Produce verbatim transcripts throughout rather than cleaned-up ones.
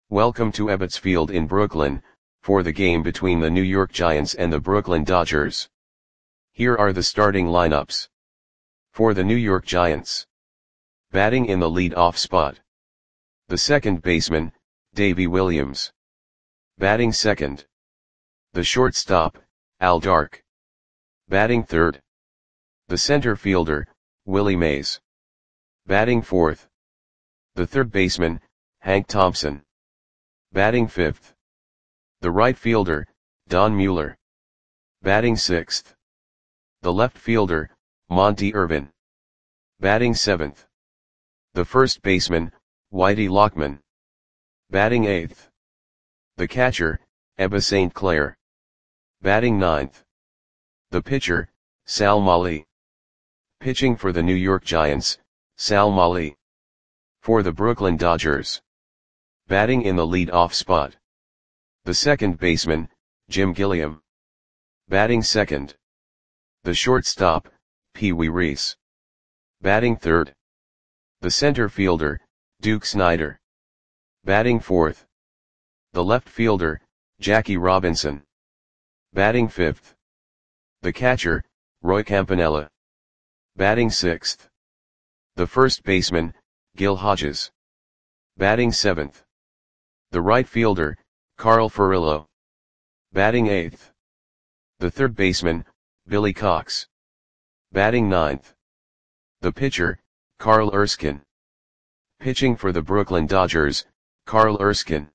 Welcome to Ebbets Field in Brooklyn, for the game between the New York Giants and the Brooklyn Dodgers. Here are the starting lineups. For the New York Giants. Batting in the lead-off spot. The second baseman, Davey Williams. Batting second. The shortstop, Al Dark. Batting third. The center fielder, Willie Mays. Batting fourth. The third baseman, Hank Thompson. Batting fifth. The right fielder, Don Mueller. Batting sixth. The left fielder, Monty Irvin. Batting seventh. The first baseman, Whitey Lockman. Batting eighth. The catcher, Ebba Saint Clair. Batting ninth. The pitcher, Sal Mali. Pitching for the New York Giants, Sal Mali. For the Brooklyn Dodgers. Batting in the lead-off spot. The second baseman, Jim Gilliam. Batting second. The shortstop, Pee Wee Reese. Batting third. The center fielder, Duke Snider. Batting fourth. The left fielder, Jackie Robinson. Batting fifth. The catcher, Roy Campanella. Batting sixth. The first baseman, Gil Hodges. Batting seventh. The right fielder, Carl Furillo. Batting eighth. The third baseman, Billy Cox. Batting ninth. The pitcher, Carl Erskine. Pitching for the Brooklyn Dodgers, Carl Erskine.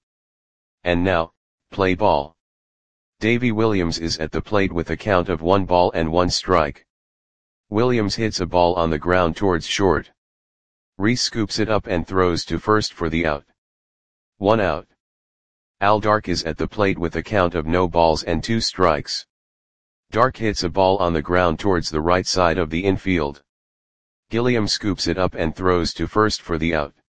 And now, play ball. Davey Williams is at the plate with a count of one ball and one strike. Williams hits a ball on the ground towards short. Reese scoops it up and throws to first for the out. One out. Al Dark is at the plate with a count of no balls and two strikes. Dark hits a ball on the ground towards the right side of the infield. Gilliam scoops it up and throws to first for the out.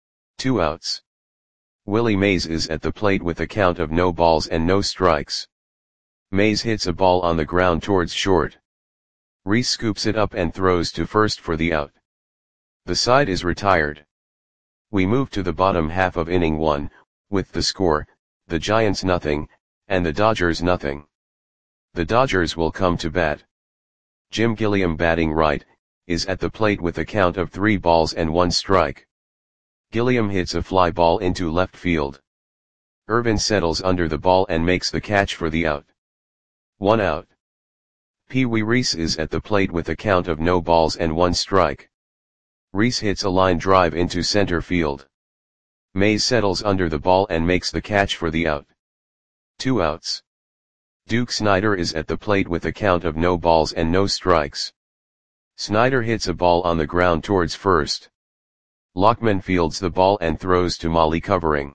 Two outs. Willie Mays is at the plate with a count of no balls and no strikes. Mays hits a ball on the ground towards short. Reese scoops it up and throws to first for the out. The side is retired. We move to the bottom half of inning one, with the score, the Giants nothing, and the Dodgers nothing. The Dodgers will come to bat. Jim Gilliam, batting right, is at the plate with a count of three balls and one strike. Gilliam hits a fly ball into left field. Irvin settles under the ball and makes the catch for the out. One out. Pee Wee Reese is at the plate with a count of no balls and one strike. Reese hits a line drive into center field. Mays settles under the ball and makes the catch for the out. Two outs. Duke Snider is at the plate with a count of no balls and no strikes. Snider hits a ball on the ground towards first. Lockman fields the ball and throws to Mali, covering.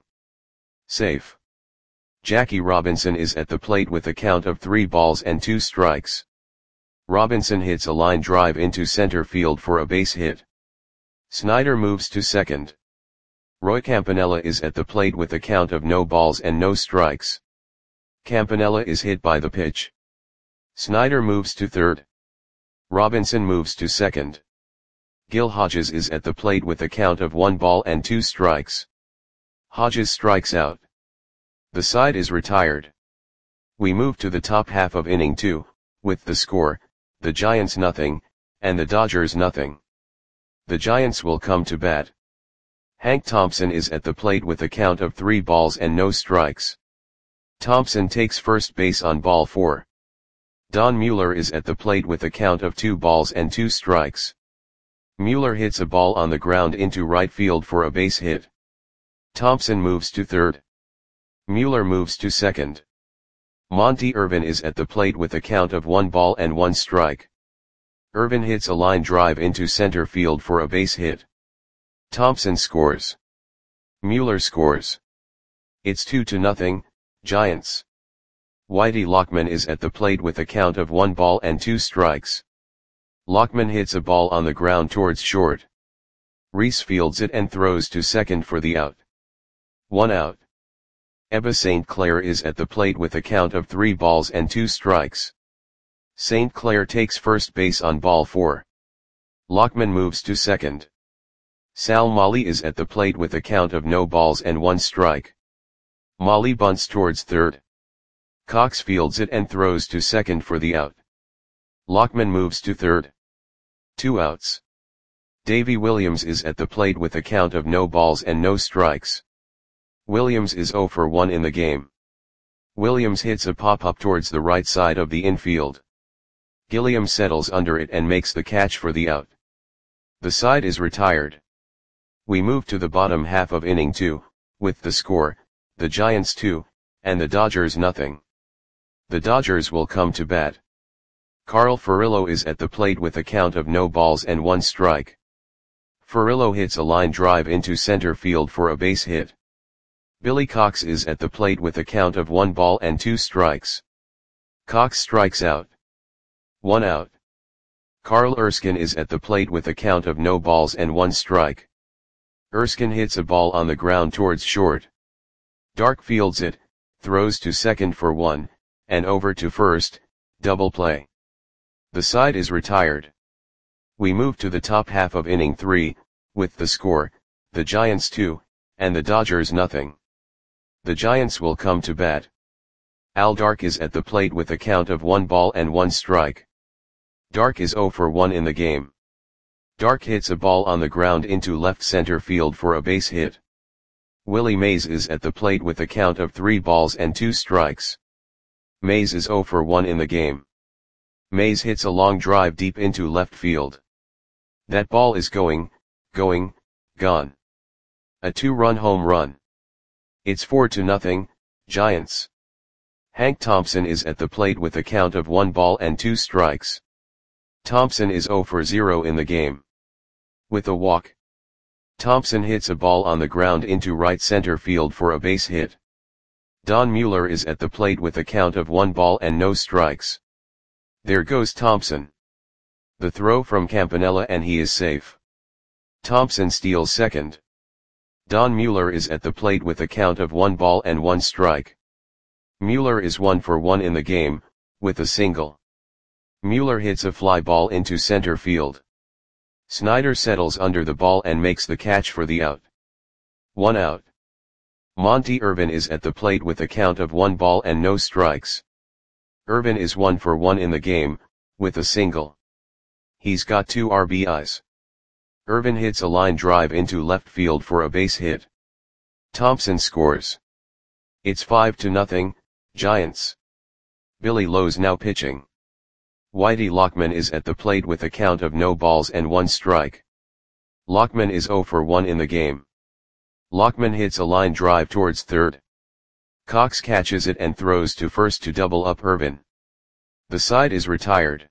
Safe. Jackie Robinson is at the plate with a count of three balls and two strikes. Robinson hits a line drive into center field for a base hit. Snider moves to second. Roy Campanella is at the plate with a count of no balls and no strikes. Campanella is hit by the pitch. Snider moves to third. Robinson moves to second. Gil Hodges is at the plate with a count of one ball and two strikes. Hodges strikes out. The side is retired. We move to the top half of inning two, with the score, the Giants nothing, and the Dodgers nothing. The Giants will come to bat. Hank Thompson is at the plate with a count of three balls and no strikes. Thompson takes first base on ball four. Don Mueller is at the plate with a count of two balls and two strikes. Mueller hits a ball on the ground into right field for a base hit. Thompson moves to third. Mueller moves to second. Monty Irvin is at the plate with a count of one ball and one strike. Irvin hits a line drive into center field for a base hit. Thompson scores. Mueller scores. It's two to nothing, Giants. Whitey Lockman is at the plate with a count of one ball and two strikes. Lockman hits a ball on the ground towards short. Reese fields it and throws to second for the out. One out. Ebba Saint Clair is at the plate with a count of three balls and two strikes. Saint Clair takes first base on ball four. Lockman moves to second. Sal Mali is at the plate with a count of no balls and one strike. Molly bunts towards third. Cox fields it and throws to second for the out. Lockman moves to third. Two outs. Davy Williams is at the plate with a count of no balls and no strikes. Williams is oh for one in the game. Williams hits a pop-up towards the right side of the infield. Gilliam settles under it and makes the catch for the out. The side is retired. We move to the bottom half of inning two, with the score, the Giants two, and the Dodgers nothing. The Dodgers will come to bat. Carl Furillo is at the plate with a count of no balls and one strike. Furillo hits a line drive into center field for a base hit. Billy Cox is at the plate with a count of one ball and two strikes. Cox strikes out. One out. Carl Erskine is at the plate with a count of no balls and one strike. Erskine hits a ball on the ground towards short. Dark fields it, throws to second for one, and over to first, double play. The side is retired. We move to the top half of inning three, with the score, the Giants two, and the Dodgers nothing. The Giants will come to bat. Al Dark is at the plate with a count of one ball and one strike. Dark is oh for one in the game. Dark hits a ball on the ground into left center field for a base hit. Willie Mays is at the plate with a count of three balls and two strikes. Mays is oh for one in the game. Mays hits a long drive deep into left field. That ball is going, going, gone. A two-run home run. It's four to nothing, Giants. Hank Thompson is at the plate with a count of one ball and two strikes. Thompson is oh for zero in the game. With a walk. Thompson hits a ball on the ground into right center field for a base hit. Don Mueller is at the plate with a count of one ball and no strikes. There goes Thompson. The throw from Campanella and he is safe. Thompson steals second. Don Mueller is at the plate with a count of one ball and one strike. Mueller is one for one in the game, with a single. Mueller hits a fly ball into center field. Snyder settles under the ball and makes the catch for the out. One out. Monty Irvin is at the plate with a count of one ball and no strikes. Irvin is one for one in the game, with a single. He's got two R B Is. Irvin hits a line drive into left field for a base hit. Thompson scores. It's five to nothing, Giants. Billy Lowe's now pitching. Whitey Lockman is at the plate with a count of no balls and one strike. Lockman is oh for one in the game. Lockman hits a line drive towards third. Cox catches it and throws to first to double up Irvin. The side is retired.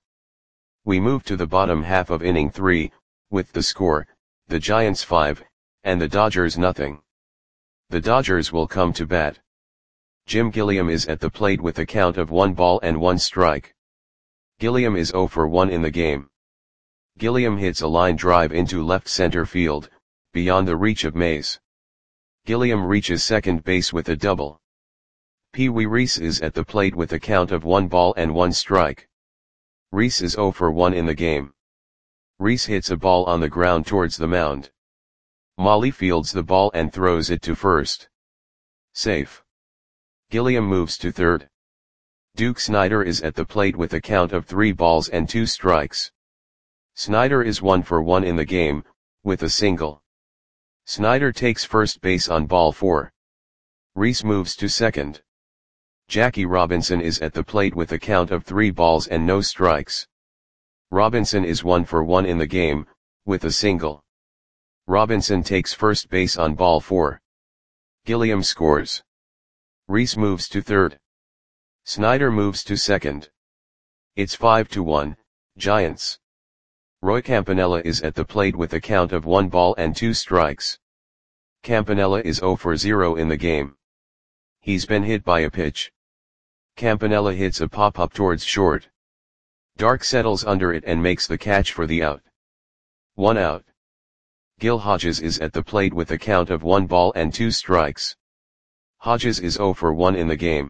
We move to the bottom half of inning three, with the score, the Giants five, and the Dodgers nothing. The Dodgers will come to bat. Jim Gilliam is at the plate with a count of one ball and one strike. Gilliam is oh for one in the game. Gilliam hits a line drive into left center field, beyond the reach of Mays. Gilliam reaches second base with a double. Pee Wee Reese is at the plate with a count of one ball and one strike. Reese is oh for one in the game. Reese hits a ball on the ground towards the mound. Molly fields the ball and throws it to first. Safe. Gilliam moves to third. Duke Snyder is at the plate with a count of three balls and two strikes. Snyder is one for one in the game, with a single. Snyder takes first base on ball four. Reese moves to second. Jackie Robinson is at the plate with a count of three balls and no strikes. Robinson is one for one in the game, with a single. Robinson takes first base on ball four. Gilliam scores. Reese moves to third. Snyder moves to second. It's five to one, Giants. Roy Campanella is at the plate with a count of one ball and two strikes. Campanella is oh for zero in the game. He's been hit by a pitch. Campanella hits a pop-up towards short. Dark settles under it and makes the catch for the out. One out. Gil Hodges is at the plate with a count of one ball and two strikes. Hodges is oh for one in the game.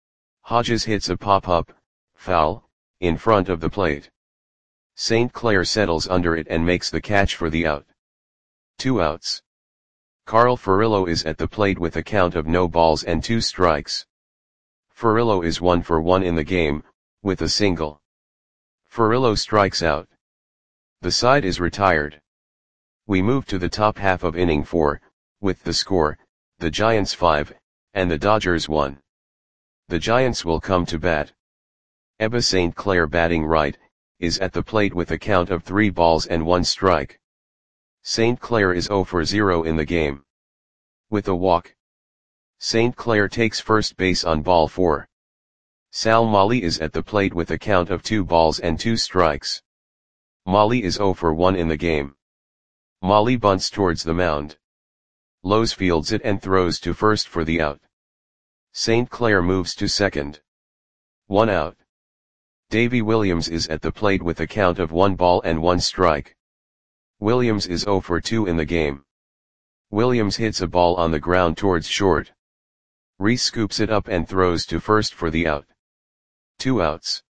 Hodges hits a pop-up, foul, in front of the plate. Saint Clair settles under it and makes the catch for the out. Two outs. Carl Furillo is at the plate with a count of no balls and two strikes. Furillo is one for one in the game, with a single. Furillo strikes out. The side is retired. We move to the top half of inning four, with the score, the Giants five, and the Dodgers one. The Giants will come to bat. Ebba Saint Clair, batting right, is at the plate with a count of three balls and one strike. Saint Clair is zero for zero in the game. With a walk, Saint Clair takes first base on ball four. Sal Molly is at the plate with a count of two balls and two strikes. Molly is zero for one in the game. Molly bunts towards the mound. Lowe's fields it and throws to first for the out. Saint Clair moves to second. One out. Davy Williams is at the plate with a count of one ball and one strike. Williams is zero for two in the game. Williams hits a ball on the ground towards short. Reese scoops it up and throws to first for the out. Two outs.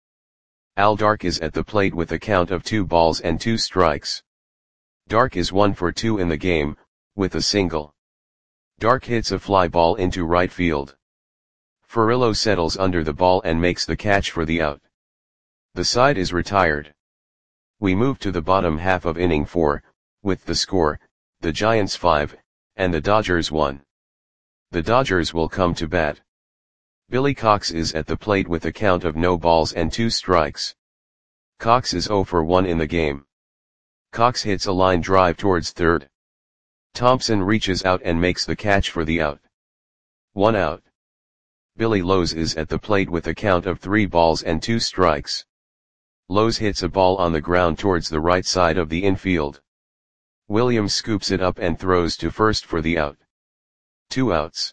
Al Dark is at the plate with a count of two balls and two strikes. Dark is one for two in the game, with a single. Dark hits a fly ball into right field. Furillo settles under the ball and makes the catch for the out. The side is retired. We move to the bottom half of inning four, with the score, the Giants five, and the Dodgers one. The Dodgers will come to bat. Billy Cox is at the plate with a count of no balls and two strikes. Cox is zero for one in the game. Cox hits a line drive towards third. Thompson reaches out and makes the catch for the out. One out. Billy Lowe's is at the plate with a count of three balls and two strikes. Lowe's hits a ball on the ground towards the right side of the infield. Williams scoops it up and throws to first for the out. Two outs.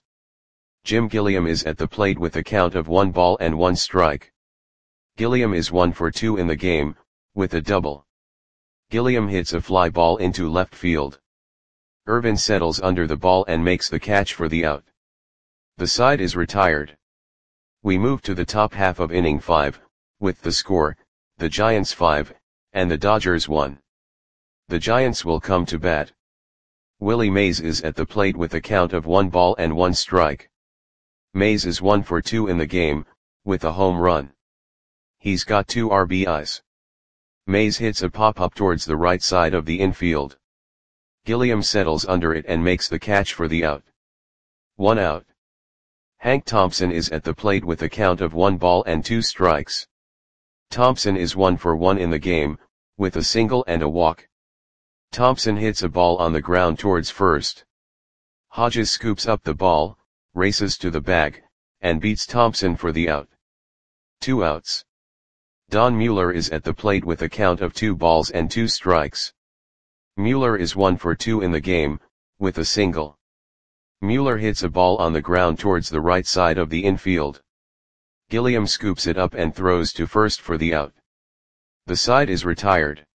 Jim Gilliam is at the plate with a count of one ball and one strike. Gilliam is one for two in the game, with a double. Gilliam hits a fly ball into left field. Irvin settles under the ball and makes the catch for the out. The side is retired. We move to the top half of inning five, with the score, the Giants five, and the Dodgers one. The Giants will come to bat. Willie Mays is at the plate with a count of one ball and one strike. Mays is one for two in the game, with a home run. He's got two R B Is. Mays hits a pop-up towards the right side of the infield. Gilliam settles under it and makes the catch for the out. One out. Hank Thompson is at the plate with a count of one ball and two strikes. Thompson is one for one in the game, with a single and a walk. Thompson hits a ball on the ground towards first. Hodges scoops up the ball, races to the bag, and beats Thompson for the out. Two outs. Don Mueller is at the plate with a count of two balls and two strikes. Mueller is one for two in the game, with a single. Mueller hits a ball on the ground towards the right side of the infield. Gilliam scoops it up and throws to first for the out. The side is retired.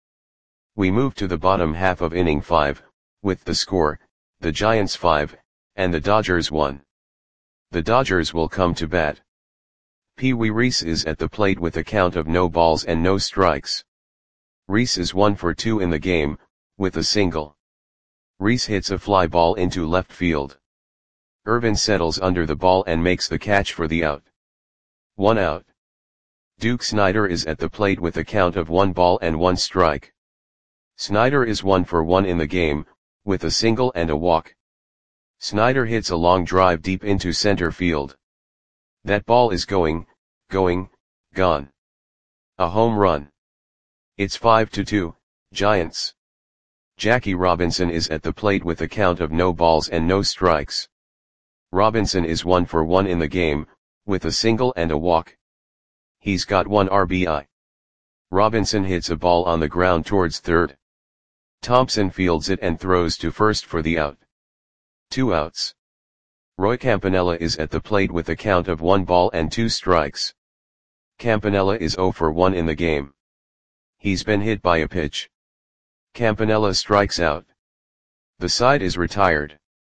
We move to the bottom half of inning five, with the score, the Giants five, and the Dodgers one. The Dodgers will come to bat. Pee Wee Reese is at the plate with a count of no balls and no strikes. Reese is one for two in the game, with a single. Reese hits a fly ball into left field. Irvin settles under the ball and makes the catch for the out. One out. Duke Snider is at the plate with a count of one ball and one strike. Snider is one for one in the game, with a single and a walk. Snider hits a long drive deep into center field. That ball is going, going, gone. A home run. It's five to two, Giants. Jackie Robinson is at the plate with a count of no balls and no strikes. Robinson is one for one in the game, with a single and a walk. He's got one R B I. Robinson hits a ball on the ground towards third. Thompson fields it and throws to first for the out. Two outs. Roy Campanella is at the plate with a count of one ball and two strikes. Campanella is zero for one in the game. He's been hit by a pitch. Campanella strikes out. The side is retired.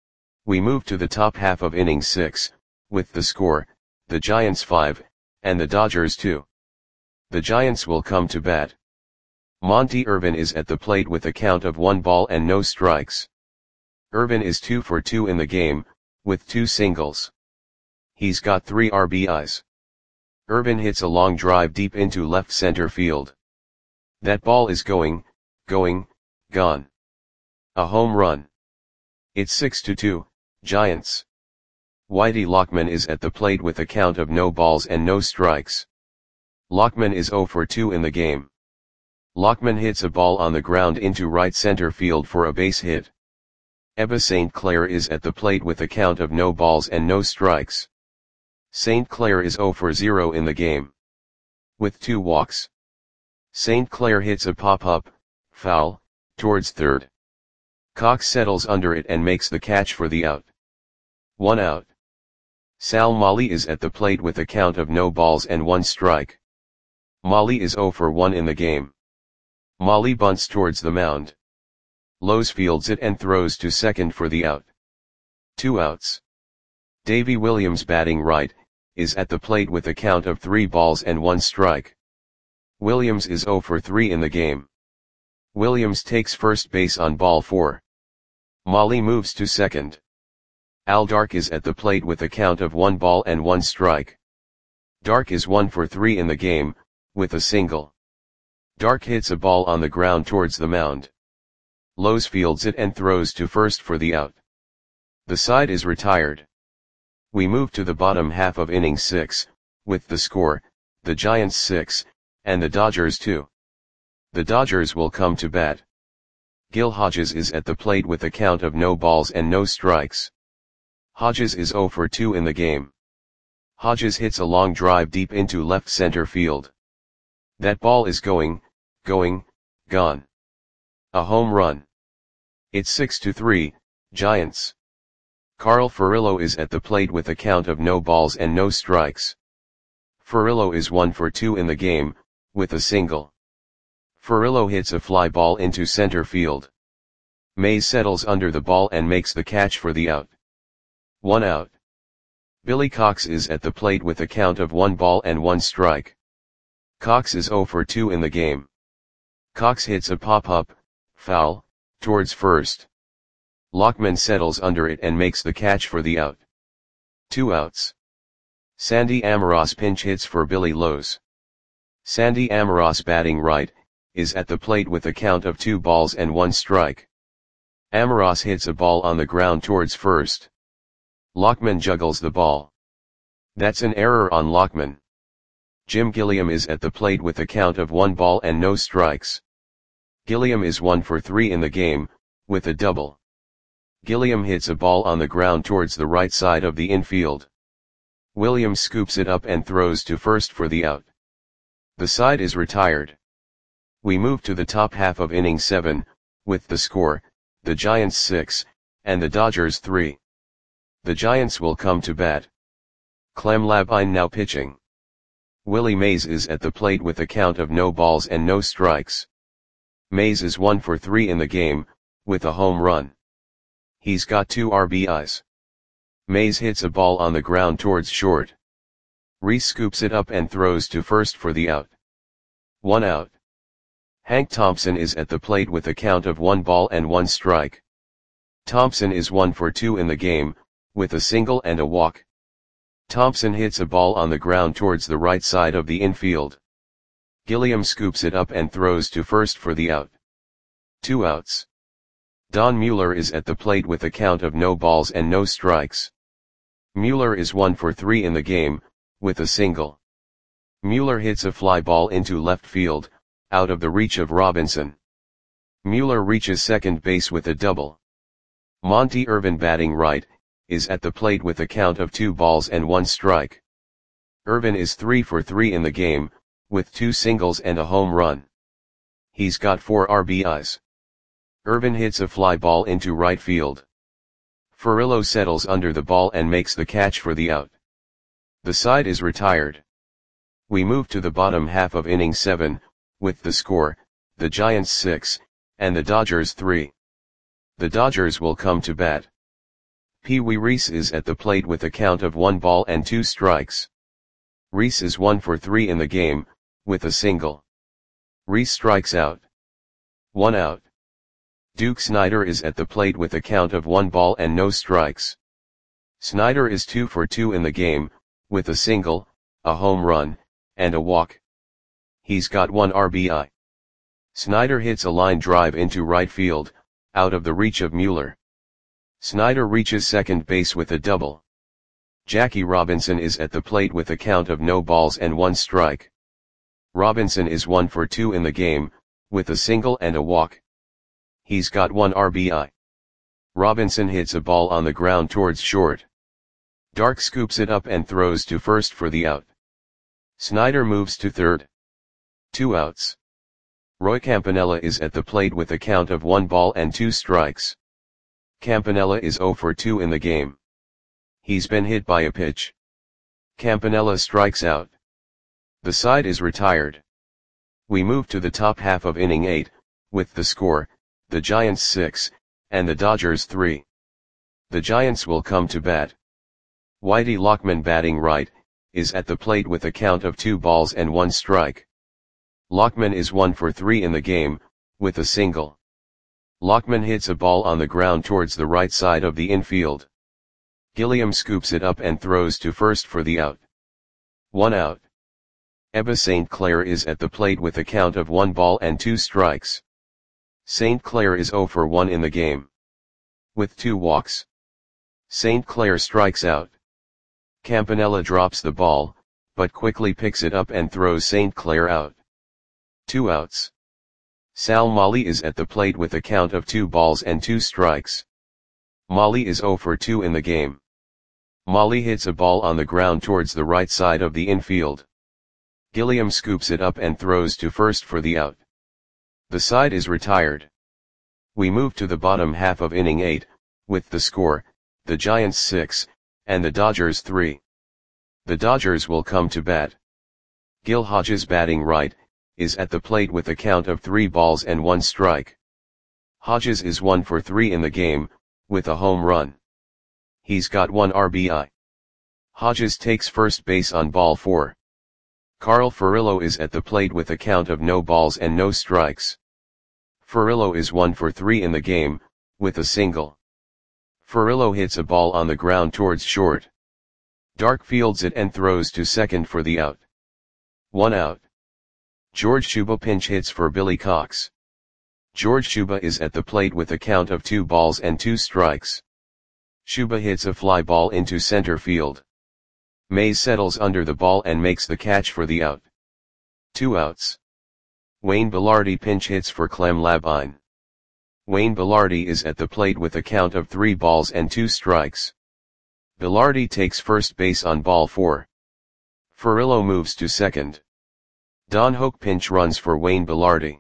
We move to the top half of inning six, with the score, the Giants five, and the Dodgers two. The Giants will come to bat. Monty Irvin is at the plate with a count of one ball and no strikes. Irvin is two for two in the game, with two singles. He's got three R B Is. Irvin hits a long drive deep into left center field. That ball is going, going, gone. A home run. It's six to two, Giants. Whitey Lockman is at the plate with a count of no balls and no strikes. Lockman is zero for two in the game. Lockman hits a ball on the ground into right center field for a base hit. Eva Saint Clair is at the plate with a count of no balls and no strikes. Saint Clair is zero for zero in the game. With two walks. Saint Clair hits a pop-up, foul, towards third. Cox settles under it and makes the catch for the out. One out. Sal Molly is at the plate with a count of no balls and one strike. Molly is zero for one in the game. Molly bunts towards the mound. Lowe's fields it and throws to second for the out. Two outs. Davy Williams, batting right, is at the plate with a count of three balls and one strike. Williams is zero for three in the game. Williams takes first base on ball four. Molly moves to second. Al Dark is at the plate with a count of one ball and one strike. Dark is one for three in the game, with a single. Dark hits a ball on the ground towards the mound. Lowe's fields it and throws to first for the out. The side is retired. We move to the bottom half of inning six, with the score, the Giants six, and the Dodgers two. The Dodgers will come to bat. Gil Hodges is at the plate with a count of no balls and no strikes. Hodges is zero for two in the game. Hodges hits a long drive deep into left center field. That ball is going, going, gone. A home run. It's six to three, Giants. Carl Furillo is at the plate with a count of no balls and no strikes. Furillo is one for two in the game, with a single. Furillo hits a fly ball into center field. Mays settles under the ball and makes the catch for the out. One out. Billy Cox is at the plate with a count of one ball and one strike. Cox is zero for two in the game. Cox hits a pop-up, foul, towards first. Lockman settles under it and makes the catch for the out. Two outs. Sandy Amoros pinch hits for Billy Lowe's. Sandy Amoros, batting right, is at the plate with a count of two balls and one strike. Amoros hits a ball on the ground towards first. Lockman juggles the ball. That's an error on Lockman. Jim Gilliam is at the plate with a count of one ball and no strikes. Gilliam is one for three in the game, with a double. Gilliam hits a ball on the ground towards the right side of the infield. Williams scoops it up and throws to first for the out. The side is retired. We move to the top half of inning seven, with the score, the Giants six, and the Dodgers three. The Giants will come to bat. Clem Labine now pitching. Willie Mays is at the plate with a count of no balls and no strikes. Mays is one for three in the game, with a home run. He's got two R B Is. Mays hits a ball on the ground towards short. Reese scoops it up and throws to first for the out. One out. Hank Thompson is at the plate with a count of one ball and one strike. Thompson is one for two in the game, with a single and a walk. Thompson hits a ball on the ground towards the right side of the infield. Gilliam scoops it up and throws to first for the out. Two outs. Don Mueller is at the plate with a count of no balls and no strikes. Mueller is one for three in the game, with a single. Mueller hits a fly ball into left field, out of the reach of Robinson. Mueller reaches second base with a double. Monty Irvin, batting right, is at the plate with a count of two balls and one strike. Irvin is three for three in the game, with two singles and a home run. He's got four R B Is. Irvin hits a fly ball into right field. Furillo settles under the ball and makes the catch for the out. The side is retired. We move to the bottom half of inning seven, with the score, the Giants six, and the Dodgers three. The Dodgers will come to bat. Pee Wee Reese is at the plate with a count of one ball and two strikes. Reese is one for three in the game, with a single. Reese strikes out. One out. Duke Snider is at the plate with a count of one ball and no strikes. Snider is two for two in the game, with a single, a home run, and a walk. He's got one R B I. Snider hits a line drive into right field, out of the reach of Mueller. Snider reaches second base with a double. Jackie Robinson is at the plate with a count of no balls and one strike. Robinson is one for two in the game, with a single and a walk. He's got one R B I. Robinson hits a ball on the ground towards short. Dark scoops it up and throws to first for the out. Snider moves to third. Two outs. Roy Campanella is at the plate with a count of one ball and two strikes. Campanella is zero for two in the game. He's been hit by a pitch. Campanella strikes out. The side is retired. We move to the top half of inning eight, with the score, the Giants six, and the Dodgers three. The Giants will come to bat. Whitey Lockman, batting right, is at the plate with a count of two balls and one strike. Lockman is one for three in the game, with a single. Lockman hits a ball on the ground towards the right side of the infield. Gilliam scoops it up and throws to first for the out. One out. Ebba Saint Clair is at the plate with a count of one ball and two strikes. Saint Clair is zero for one in the game, with two walks. Saint Clair strikes out. Campanella drops the ball, but quickly picks it up and throws Saint Clair out. Two outs. Sal Molly is at the plate with a count of two balls and two strikes. Molly is zero for two in the game. Molly hits a ball on the ground towards the right side of the infield. Gilliam scoops it up and throws to first for the out. The side is retired. We move to the bottom half of inning eight, with the score, the Giants six, and the Dodgers three. The Dodgers will come to bat. Gil Hodges, batting right, is at the plate with a count of three balls and one strike. Hodges is one for three in the game, with a home run. He's got one R B I. Hodges takes first base on ball four. Carl Furillo is at the plate with a count of no balls and no strikes. Furillo is one for three in the game, with a single. Furillo hits a ball on the ground towards short. Dark fields it and throws to second for the out. One out. George Shuba pinch hits for Billy Cox. George Shuba is at the plate with a count of two balls and two strikes. Shuba hits a fly ball into center field. Mays settles under the ball and makes the catch for the out. Two outs. Wayne Belardi pinch hits for Clem Labine. Wayne Belardi is at the plate with a count of three balls and two strikes. Belardi takes first base on ball four. Furillo moves to second. Don Hoke pinch runs for Wayne Belardi.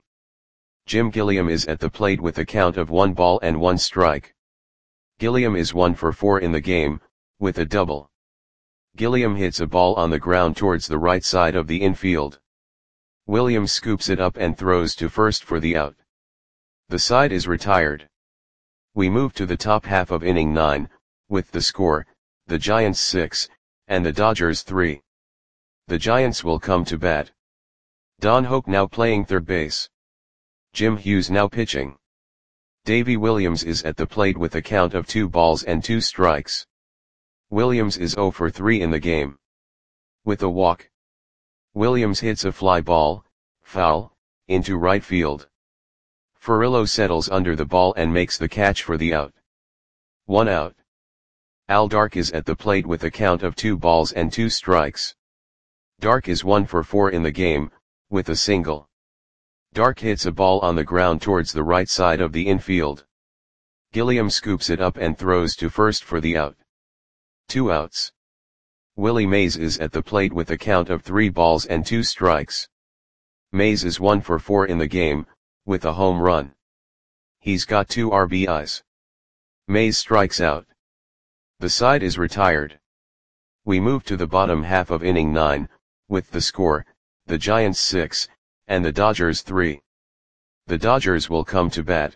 Jim Gilliam is at the plate with a count of one ball and one strike. Gilliam is one for four in the game, with a double. Gilliam hits a ball on the ground towards the right side of the infield. Williams scoops it up and throws to first for the out. The side is retired. We move to the top half of inning nine, with the score, the Giants six, and the Dodgers three. The Giants will come to bat. Don Hoke now playing third base. Jim Hughes now pitching. Davy Williams is at the plate with a count of two balls and two strikes. Williams is zero for three in the game, with a walk. Williams hits a fly ball, foul, into right field. Furillo settles under the ball and makes the catch for the out. One out. Al Dark is at the plate with a count of two balls and two strikes. Dark is one for four in the game, with a single. Dark hits a ball on the ground towards the right side of the infield. Gilliam scoops it up and throws to first for the out. Two outs. Willie Mays is at the plate with a count of three balls and two strikes. Mays is one for four in the game, with a home run. He's got two R B Is. Mays strikes out. The side is retired. We move to the bottom half of inning nine, with the score, the Giants six, and the Dodgers three. The Dodgers will come to bat.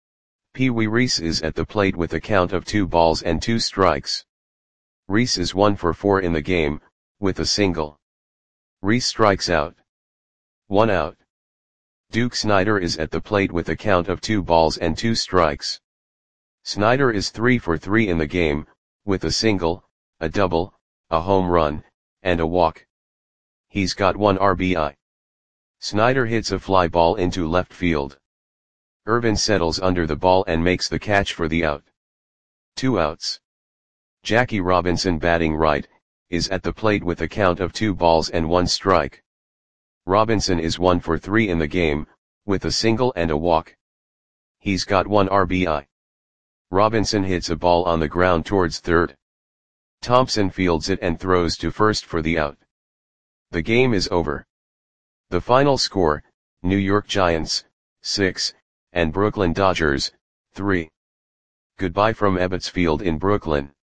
Pee Wee Reese is at the plate with a count of two balls and two strikes. Reese is one for four in the game, with a single. Reese strikes out. One out. Duke Snider is at the plate with a count of two balls and two strikes. Snider is three for three in the game, with a single, a double, a home run, and a walk. He's got one R B I. Snider hits a fly ball into left field. Irvin settles under the ball and makes the catch for the out. Two outs. Jackie Robinson, batting right, is at the plate with a count of two balls and one strike. Robinson is one for three in the game, with a single and a walk. He's got one R B I. Robinson hits a ball on the ground towards third. Thompson fields it and throws to first for the out. The game is over. The final score, New York Giants, six, and Brooklyn Dodgers, three. Goodbye from Ebbets Field in Brooklyn.